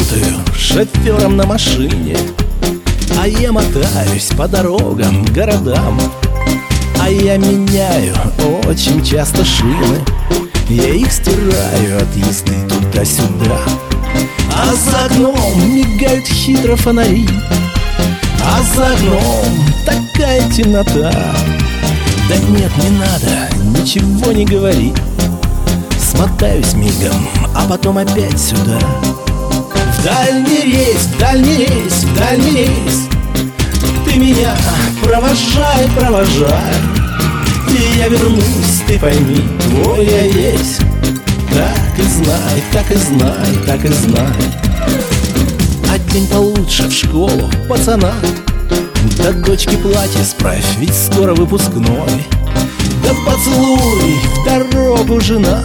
работаю шофером на машине, а я мотаюсь по дорогам, городам. А я меняю очень часто шины, я их стираю от езды туда-сюда. А за окном мигают хитро фонари, а за окном такая темнота. Да нет, не надо, ничего не говори. Смотаюсь мигом, а потом опять сюда. В дальний рейс, в дальний рейс, в дальний рейс. Ты меня провожай, провожай, и я вернусь, ты пойми, твой я есть. Так и знай, так и знай, так и знай. А день получше в школу, пацана. Да дочке платье справь, ведь скоро выпускной. Да поцелуй в дорогу, жена.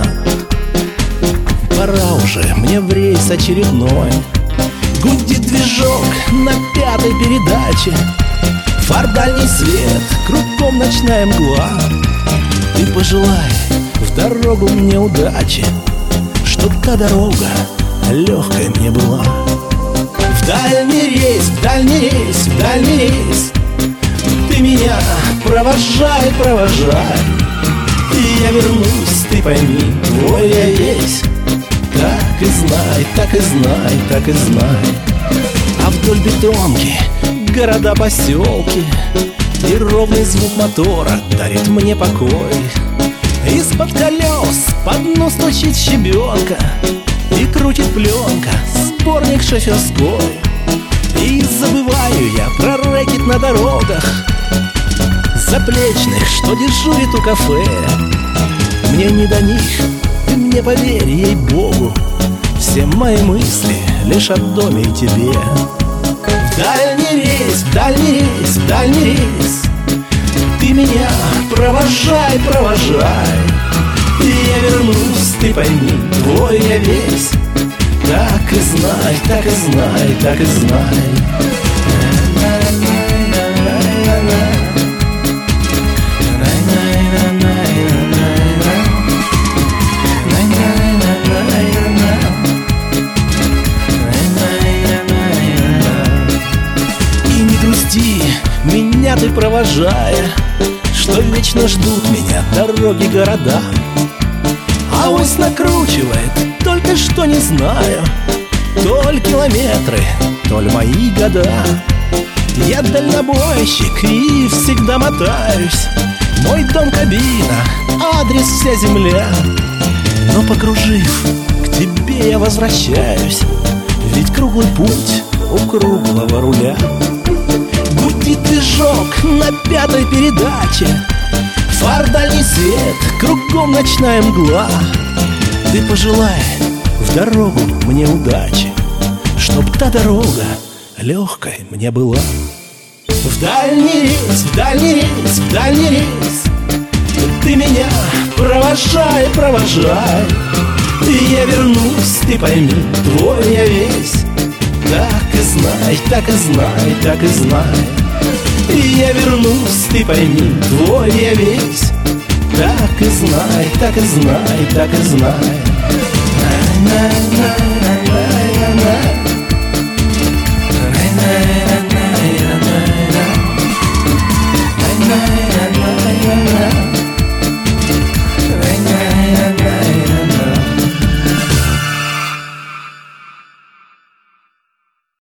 Пора уже мне в рейс очередной. Гудит движок на 5-й передаче. Фар дальний свет, кругом ночная мгла. Ты пожелай в дорогу мне удачи, чтоб та дорога легкой мне была. В дальний рейс, в дальний рейс, в дальний рейс. Ты меня провожай, провожай, и я вернусь, ты пойми, твой я есть. Так и знай, так и знай, так и знай. А вдоль бетонки города, поселки, и ровный звук мотора дарит мне покой. Из-под колес под нос стучит щебенка, и крутит пленка сборник шоферской. И забываю я про рэкет на дорогах заплечных, что дежурит у кафе. Мне не до них, ты мне поверь, ей-богу, все мои мысли лишь о доме и тебе. В дальний рейс, в дальний рейс, в дальний рейс. Ты меня провожай, провожай, и я вернусь, ты пойми, твой я весь. Так и знай, так и знай, так и знай. И не грусти, меня ты провожая, что вечно ждут меня дороги, города. А ось накручивает, только что не знаю, то ли километры, то ли мои года. Я дальнобойщик и всегда мотаюсь. Мой дом кабина, адрес вся земля. Но покружив, к тебе я возвращаюсь, ведь круглый путь у круглого руля. Гудит движок на 5-й передаче. Фар дальний свет, кругом ночная мгла. Ты пожелай в дорогу мне удачи, чтоб та дорога легкой мне была. В дальний рейс, в дальний рейс, в дальний рейс. Ты меня провожай, провожай, и я вернусь, ты пойми, твой я весь. Так и знай, так и знай, так и знай. И я вернусь, ты пойми, твой я весь. Так и знай, так и знай, так и знай.